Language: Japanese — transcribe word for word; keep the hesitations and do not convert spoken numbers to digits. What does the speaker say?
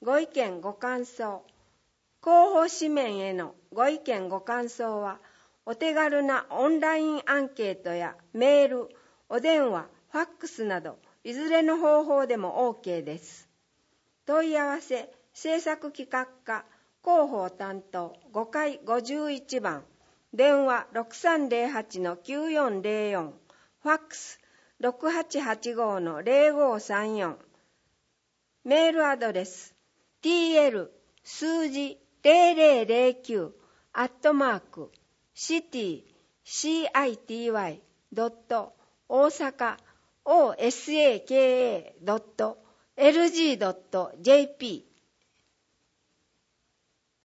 ご意見ご感想、広報紙面へのご意見ご感想は、お手軽なオンラインアンケートやメール、お電話、ファックスなど、いずれの方法でも OK です。問い合わせ、制作企画課、広報担当ごかいごじゅういちばん、電話 ろくさんゼロはちのきゅうよんゼロよん、ファックス ろくはちはちごのゼロごさんよん、メールアドレス ティーエル 数字ゼロゼロゼロきゅうアットマークシティ シーアイティーワイ ドット大阪 オーエスエーケーエー ドットエルジー ドット ジェーピー